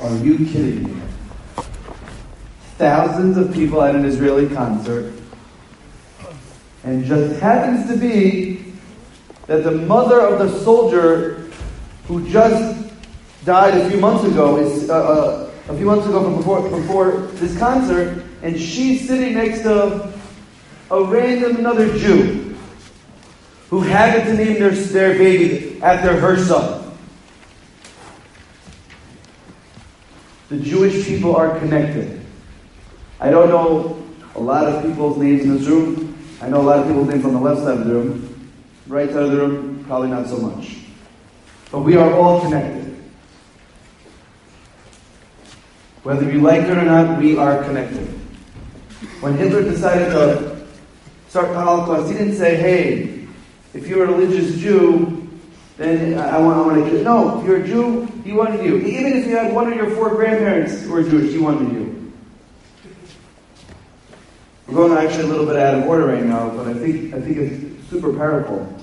Are you kidding me? Thousands of people at an Israeli concert, and just happens to be that the mother of the soldier who just died a few months ago before this concert, and she's sitting next to a random another Jew who happened to name their baby after her son. The Jewish people are connected. I don't know a lot of people's names in this room. I know a lot of people's names on the left side of the room. Right side of the room, probably not so much. But we are all connected. Whether you like it or not, we are connected. When Hitler decided to start the Holocaust, he didn't say, hey, if you're a religious Jew, then I want to kill you. No, if you're a Jew, he wanted you. Even if you had one of your 4 grandparents who were Jewish, he wanted you. We're going actually a little bit out of order right now, but I think it's super powerful.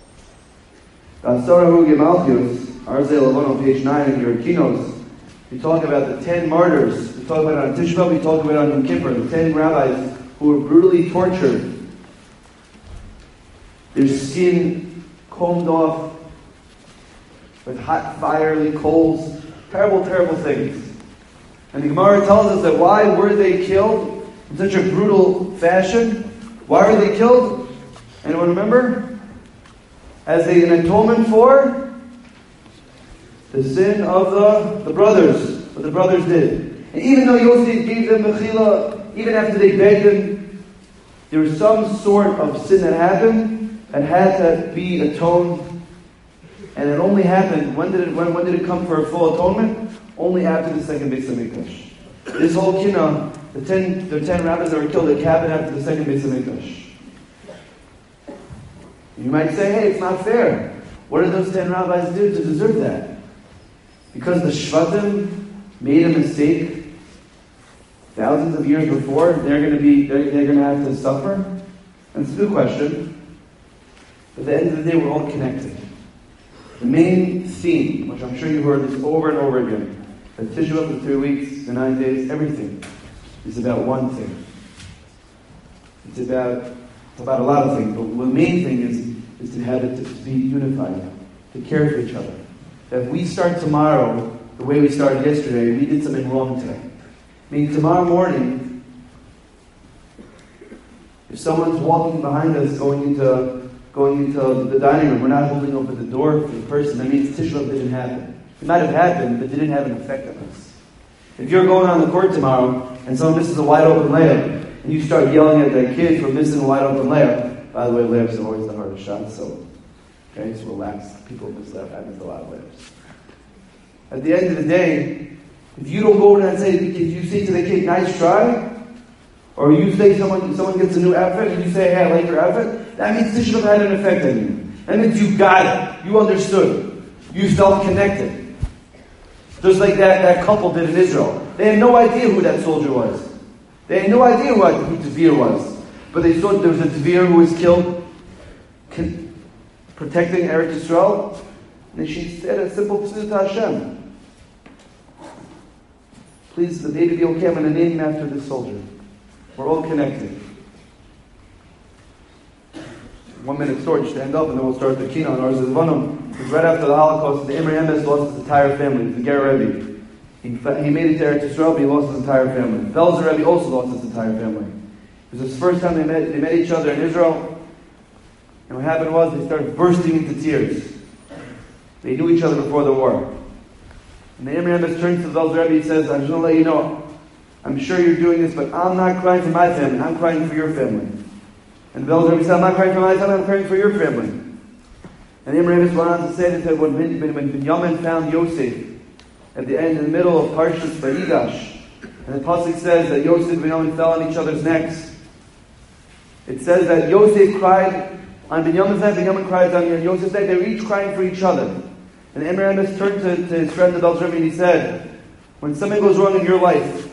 Sarahu Gemalchius, Arzei Levon on page 9 in your keynotes, we talk about the 10 martyrs. We talk about it on Tisha B'Av, we talk about it on Yom Kippur, the 10 rabbis who were brutally tortured. Their skin combed off with hot, fiery coals. Terrible, terrible things. And the Gemara tells us that why were they killed in such a brutal fashion? Why were they killed? Anyone remember? As an atonement for the sin of the brothers, what the brothers did. And even though Yosef gave them mechila, even after they begged him, there was some sort of sin that happened that had to be atoned. And it only happened, when did it come for a full atonement? Only after the second Beis HaMikdash. This whole kinnah, the 10 rabbis that were killed, it happened after the second Beis HaMikdash. You might say, hey, it's not fair. What did those 10 rabbis do to deserve that? Because the Shvatim made a mistake thousands of years before, they're going to have to suffer? And it's a good question. But at the end of the day, we're all connected. The main theme, which I'm sure you've heard this over and over again, that Tisha B'Av, the 3 weeks, the 9 days, everything is about one thing. It's about a lot of things, but the main thing is to have it to be unified, to care for each other. That if we start tomorrow the way we started yesterday, we did something wrong today. Meaning tomorrow morning, if someone's walking behind us going into the dining room, we're not holding open the door for the person, that means Tisha B'Av didn't happen. It might have happened, but it didn't have an effect on us. If you're going on the court tomorrow, and someone misses a wide open layup, and you start yelling at that kid for missing a wide open layup, by the way, layups are always the hardest shot, so relax. People miss layup, I miss a lot of layups. At the end of the day, if you don't go in and say, if you say to the kid, nice try, or you say someone gets a new outfit, and you say, hey, I like your outfit, that means Tisha B'Av had an effect on you. That means you got it. You understood. You felt connected. Just like that couple did in Israel. They had no idea who that soldier was. They had no idea who Tavir was. But they thought there was a Tavir who was killed protecting Eretz Yisrael. And she said a simple p'sut to Hashem. Please, the baby be okay. I'm going to name him after this soldier. We're all connected. 1 minute story, just stand up and then we'll start the keynote. Because right after the Holocaust, the Imre Emes lost his entire family, the Ger Rebbe. He made it to Eretz Yisrael, but he lost his entire family. Belzer Rebbe also lost his entire family. It was the first time they met each other in Israel. And what happened was they started bursting into tears. They knew each other before the war. And the Imre Emes turns to the Belzer Rebbe, he says, I just want to let you know, I'm sure you're doing this, but I'm not crying for my family, I'm crying for your family. And the Belzer Rebbe said, I'm not crying for my family, I'm crying for your family. And the Imre Emes went on to say that when Binyamin found Yosef at the end, in the middle of Parshas Vayigash, and the pasuk says that Yosef and Binyamin fell on each other's necks. It says that Yosef cried on Binyamin's neck, Binyamin cried on Yosef's neck. They were each crying for each other. And the Imre Emes turned to his friend the Belzer Rebbe and he said, when something goes wrong in your life,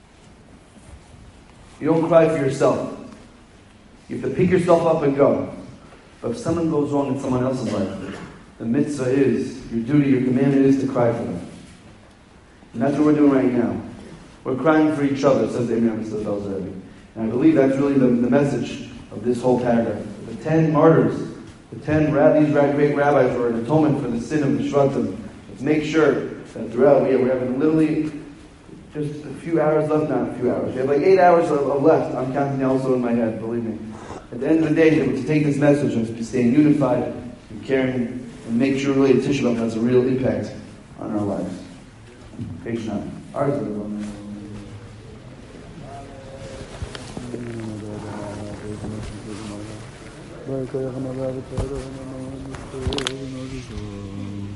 you don't cry for yourself. You have to pick yourself up and go. But if something goes wrong in someone else's life, the mitzvah is, your duty, your commandment is to cry for them. And that's what we're doing right now. We're crying for each other, says the Imam Mr. Belzer Rebbe. And I believe that's really the message of this whole paragraph. The 10 martyrs, these great rabbis were an atonement for the sin of the Shvatim. Let's make sure that throughout, we're having literally just a few hours left, not a few hours. We have like 8 hours of left. I'm counting also in my head, believe me. At the end of the day, to take this message and to stay unified and caring and make sure really Tisha B'Av has a real impact on our lives. Page 9. Ours is the one.